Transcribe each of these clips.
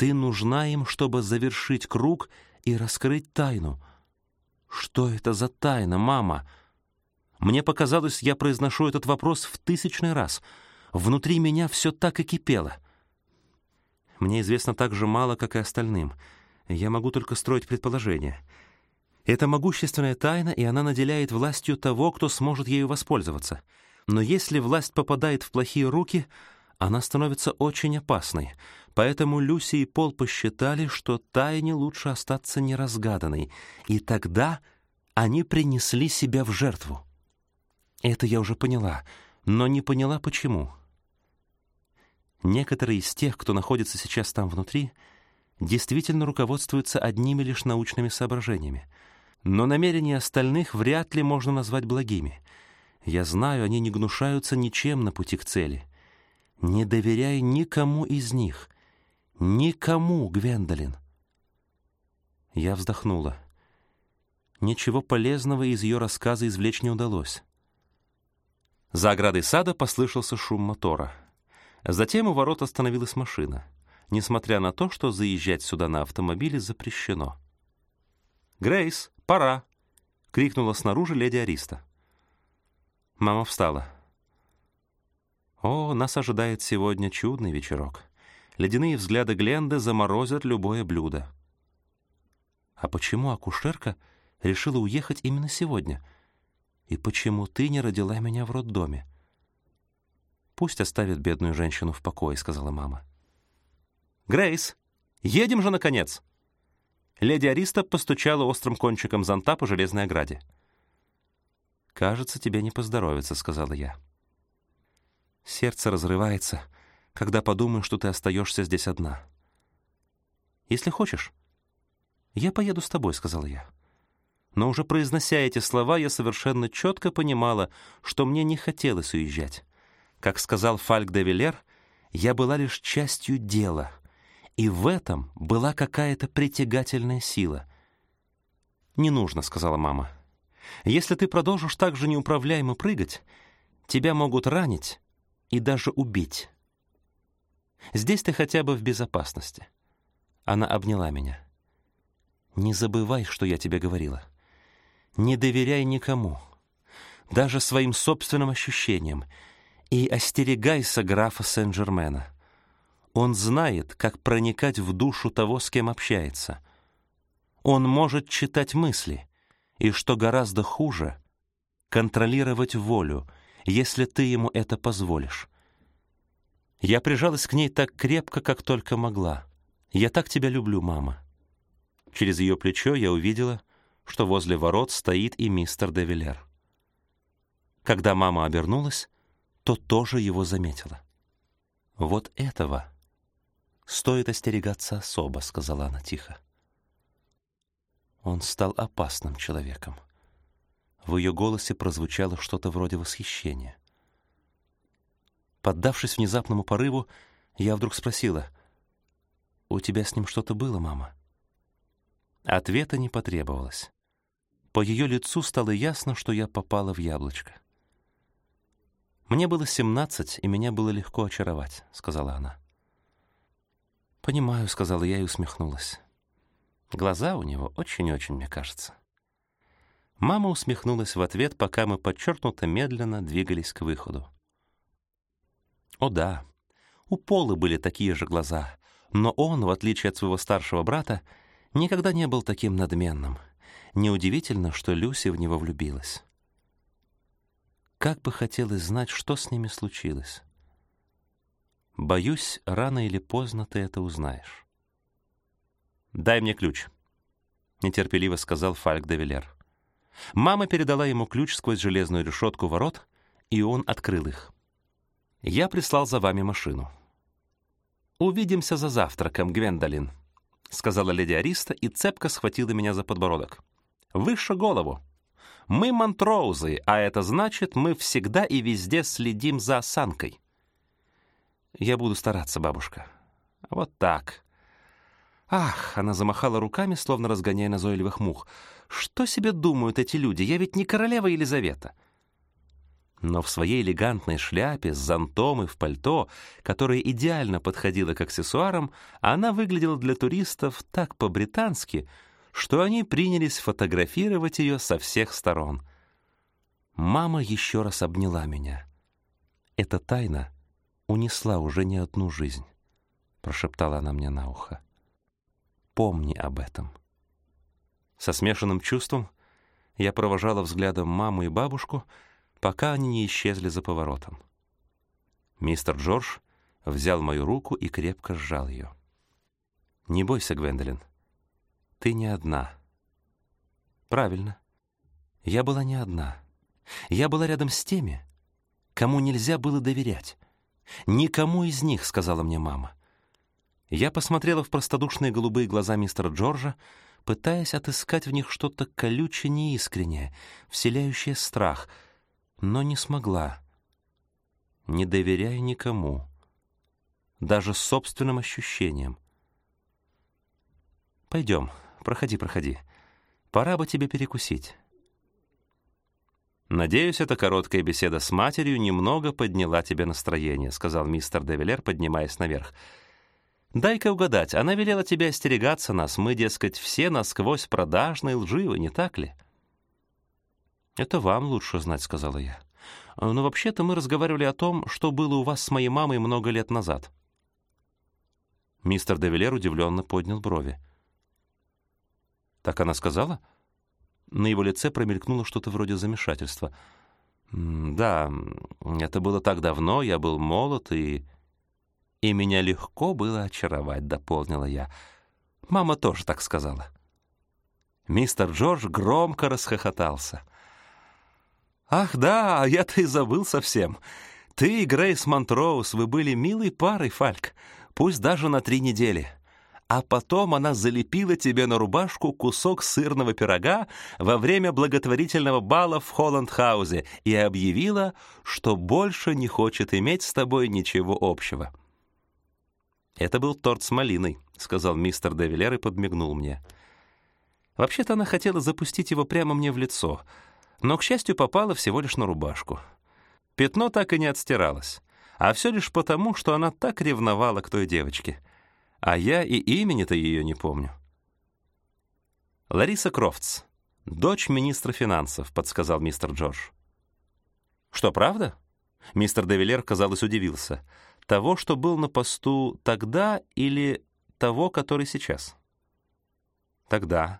Ты нужна им, чтобы завершить круг и раскрыть тайну. Что это за тайна, мама? Мне показалось, я произношу этот вопрос в 1000-й раз. Внутри меня все так и кипело. Мне известно так же мало, как и остальным. Я могу только строить предположения. Это могущественная тайна, и она наделяет властью того, кто сможет ею воспользоваться. Но если власть попадает в плохие руки, она становится очень опасной. Поэтому Люси и Пол посчитали, что тайне лучше остаться неразгаданной. И тогда они принесли себя в жертву. Это я уже поняла, но не поняла, почему. Некоторые из тех, кто находится сейчас там внутри, действительно руководствуются одними лишь научными соображениями. Но намерения остальных вряд ли можно назвать благими. Я знаю, они не гнушаются ничем на пути к цели. Не доверяй никому из них. Никому, Гвендолин. Я вздохнула. Ничего полезного из ее рассказа извлечь не удалось. За оградой сада послышался шум мотора. Затем у ворот остановилась машина, несмотря на то, что заезжать сюда на автомобиле запрещено. «Грейс, пора!» — крикнула снаружи леди Ариста. Мама встала. «О, нас ожидает сегодня чудный вечерок. Ледяные взгляды Гленды заморозят любое блюдо». «А почему акушерка решила уехать именно сегодня? И почему ты не родила меня в роддоме?» «Пусть оставит бедную женщину в покое», — сказала мама. «Грейс, едем же, наконец!» Леди Ариста постучала острым кончиком зонта по железной ограде. «Кажется, тебе не поздоровится», — сказала я. «Сердце разрывается, когда подумаю, что ты остаешься здесь одна. Если хочешь, я поеду с тобой», — сказала я. Но уже произнося эти слова, я совершенно четко понимала, что мне не хотелось уезжать. Как сказал Фальк де Вилер, я была лишь частью дела, и в этом была какая-то притягательная сила. «Не нужно», — сказала мама. «Если ты продолжишь так же неуправляемо прыгать, тебя могут ранить и даже убить. Здесь ты хотя бы в безопасности». Она обняла меня. «Не забывай, что я тебе говорила. Не доверяй никому, даже своим собственным ощущениям, и остерегайся графа Сен-Жермена. Он знает, как проникать в душу того, с кем общается. Он может читать мысли, и, что гораздо хуже, контролировать волю, если ты ему это позволишь. Я прижалась к ней так крепко, как только могла. Я так тебя люблю, мама». Через ее плечо я увидела, что возле ворот стоит и мистер де Вилер. Когда мама обернулась, то тоже его заметила. «Вот этого стоит остерегаться особо», — сказала она тихо. Он стал опасным человеком. В ее голосе прозвучало что-то вроде восхищения. Поддавшись внезапному порыву, я вдруг спросила: «У тебя с ним что-то было, мама?» Ответа не потребовалось. По ее лицу стало ясно, что я попала в яблочко. «Мне было 17, и меня было легко очаровать», — сказала она. «Понимаю», — сказала я и усмехнулась. «Глаза у него очень-очень, мне кажется». Мама усмехнулась в ответ, пока мы подчеркнуто медленно двигались к выходу. О да, у Пола были такие же глаза, но он, в отличие от своего старшего брата, никогда не был таким надменным. Неудивительно, что Люси в него влюбилась. Как бы хотелось знать, что с ними случилось. Боюсь, рано или поздно ты это узнаешь. «Дай мне ключ», — нетерпеливо сказал Фальк де Вилер. Мама передала ему ключ сквозь железную решетку ворот, и он открыл их. «Я прислал за вами машину». «Увидимся за завтраком, Гвендолин», — сказала леди Ариста и цепко схватила меня за подбородок. «Выше голову. Мы Монтроузы, а это значит, мы всегда и везде следим за осанкой». «Я буду стараться, бабушка». «Вот так». «Ах!» — она замахала руками, словно разгоняя назойливых мух. «Что себе думают эти люди? Я ведь не королева Елизавета». Но в своей элегантной шляпе с зонтом и в пальто, которое идеально подходило к аксессуарам, она выглядела для туристов так по-британски, что они принялись фотографировать ее со всех сторон. Мама еще раз обняла меня. «Эта тайна унесла уже не одну жизнь», — прошептала она мне на ухо. «Помни об этом». Со смешанным чувством я провожала взглядом маму и бабушку, пока они не исчезли за поворотом. Мистер Джордж взял мою руку и крепко сжал ее. «Не бойся, Гвендолин, ты не одна». Правильно, я была не одна. Я была рядом с теми, кому нельзя было доверять. «Никому из них», — сказала мне мама. Я посмотрела в простодушные голубые глаза мистера Джорджа, пытаясь отыскать в них что-то колюче неискреннее, вселяющее страх, но не смогла. Не доверяй никому, даже собственным ощущениям. «Пойдем, проходи. Пора бы тебе перекусить». «Надеюсь, эта короткая беседа с матерью немного подняла тебе настроение», — сказал мистер де Вилер, поднимаясь наверх. «Дай-ка угадать, она велела тебе остерегаться нас. Мы, дескать, все насквозь продажны и лживы, не так ли?» «Это вам лучше знать», — сказала я. «Но вообще-то мы разговаривали о том, что было у вас с моей мамой много лет назад». Мистер де Вилер удивленно поднял брови. «Так она сказала?» На его лице промелькнуло что-то вроде замешательства. «Да, это было так давно, я был молод, и меня легко было очаровать», — дополнила я. «Мама тоже так сказала». Мистер Джордж громко расхохотался. «Ах да, я-то и забыл совсем. Ты и Грейс Монтроуз, вы были милой парой, Фальк, пусть даже на 3 недели. А потом она залепила тебе на рубашку кусок сырного пирога во время благотворительного бала в Холланд-хаузе и объявила, что больше не хочет иметь с тобой ничего общего». «Это был торт с малиной», — сказал мистер де Вилер и подмигнул мне. Вообще-то она хотела запустить его прямо мне в лицо, но, к счастью, попала всего лишь на рубашку. Пятно так и не отстиралось, а все лишь потому, что она так ревновала к той девочке. А я и имени-то ее не помню. «Лариса Крофтс, дочь министра финансов», — подсказал мистер Джордж. «Что, правда?» Мистер де Вилер, казалось, удивился. «Того, что был на посту тогда, или того, который сейчас?» «Тогда».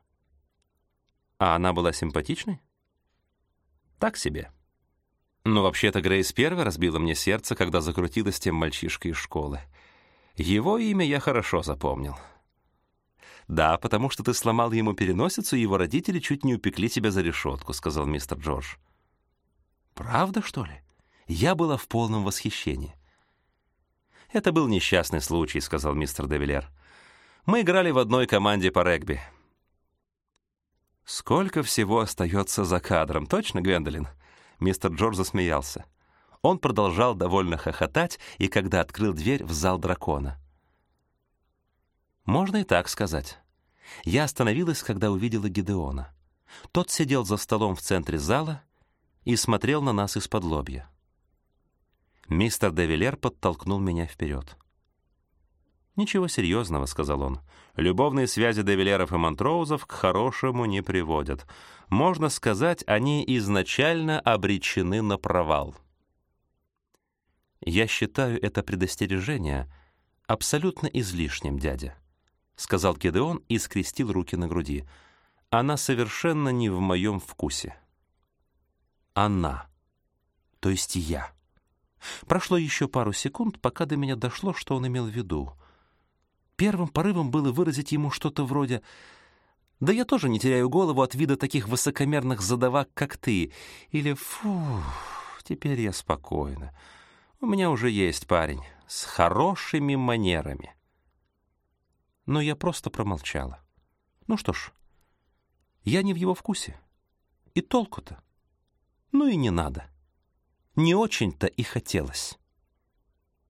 «А она была симпатичной?» «Так себе». Но вообще-то Грейс первой разбила мне сердце, когда закрутилась тем мальчишкой из школы. Его имя я хорошо запомнил. «Да, потому что ты сломал ему переносицу, и его родители чуть не упекли тебя за решетку», — сказал мистер Джордж. «Правда, что ли?» Я была в полном восхищении. «Это был несчастный случай», — сказал мистер де Вилер. «Мы играли в одной команде по регби». «Сколько всего остается за кадром, точно, Гвендолин?» Мистер Джордж засмеялся. Он продолжал довольно хохотать, и когда открыл дверь в зал дракона. Можно и так сказать. Я остановилась, когда увидела Гидеона. Тот сидел за столом в центре зала и смотрел на нас из-под-лобья. Мистер де Вилер подтолкнул меня вперед. «Ничего серьезного», — сказал он. «Любовные связи де Вилеров и Монтроузов к хорошему не приводят. Можно сказать, они изначально обречены на провал». «Я считаю это предостережение абсолютно излишним, дядя», — сказал Гидеон и скрестил руки на груди. «Она совершенно не в моем вкусе». «Она, то есть я». Прошло еще пару секунд, пока до меня дошло, что он имел в виду. Первым порывом было выразить ему что-то вроде: «Да я тоже не теряю голову от вида таких высокомерных задавак, как ты», или «Фу, теперь я спокойна. У меня уже есть парень с хорошими манерами». Но я просто промолчала. Ну что ж, я не в его вкусе. И толку-то? Ну и не надо. Не очень-то и хотелось.